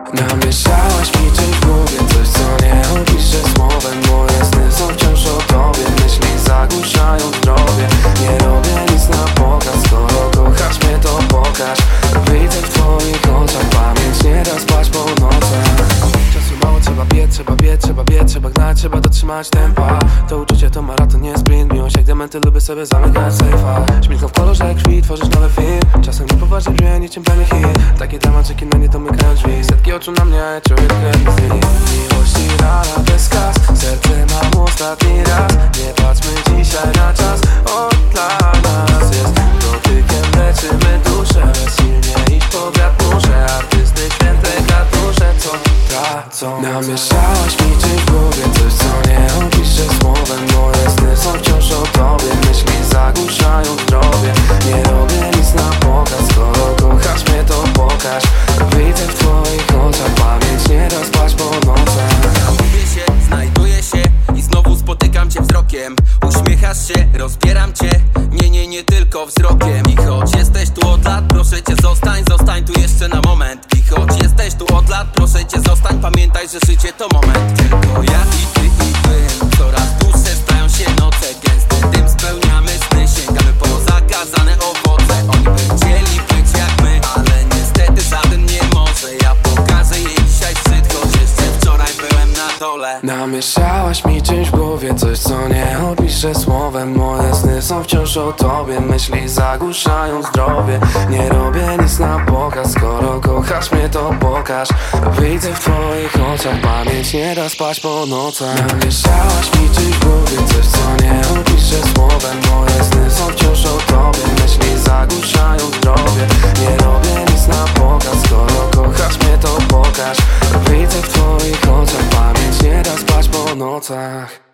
Namieszałaś mi czymś w głowie, coś co nie opiszę słowem. Moje sny są wciąż o tobie, myśli zagłuszają zdrowie. Nie robię nic na pokaz, skoro kochasz mnie to pokaż. Widzę w twoich oczach, pamięć nie da spać po nocach. Czasu mało, trzeba biec, trzeba gnać, trzeba dotrzymać tempa. To uczucie to maraton, nie sprint. Miłość jak diamenty, lubię sobie zamykać sejfa. Śmilką w kolorze krwi, tworzysz nowy film. Czasem niepoważnie brzmi, niczym plany hit. Takie dramaczyki na nie domykają drzwi. Setki oczu na mnie, ja czuję krew z nich. Miłości rana bez kas, serce mam ostatni raz. Nie patrzmy dzisiaj na czas, on dla nas jest. Dotykiem leczymy duszę, silnie iść po wiatr muszę. Artysty święte katusze, co tracą. Namieszałaś mi czymś w głowie, coś co nie opiszę słowem. Moje sny są wciąż o tobie, myśli zagłuszają zdrowie. Nie robię nic na pokaz, skoro kochasz mnie to pokaż. Widzę w twoich oczach, pamięć nie da spać po nocach. Gubię się, znajduję się i znowu spotykam cię wzrokiem. Uśmiechasz się, rozbieram cię, nie tylko wzrokiem. I choć jesteś tu od lat, proszę cię zostań tu jeszcze na moment. I choć jesteś tu od lat, proszę cię zostań, pamiętaj, że życie to moment. Tylko ja i ty i ty, coraz dłuższe stają się noce. Gęsty dym spełniamy sny, sięgamy po zakazane owoce. Oni by chcieli być jak my, ale niestety żaden nie może. Ja pokażę jej dzisiaj szczyt, choć jeszcze wczoraj byłem na dole. Namieszałaś mi czymś w głowie, coś co nie opiszę słowem. Moje sny są wciąż o tobie, myśli zagłuszają zdrowie. Nie robię nic na pokaz, skoro kochasz mnie to pokaż. Widzę w twoich oczach, pamięć nie da spać po nocach. Namieszałaś mi czymś w głowie, coś co nie opiszę słowem. Moje sny są wciąż o tobie, myśli zagłuszają zdrowie. Nie robię nic na pokaz, skoro kochasz mnie to pokaż. Widzę w twoich oczach, pamięć nie da spać po nocach.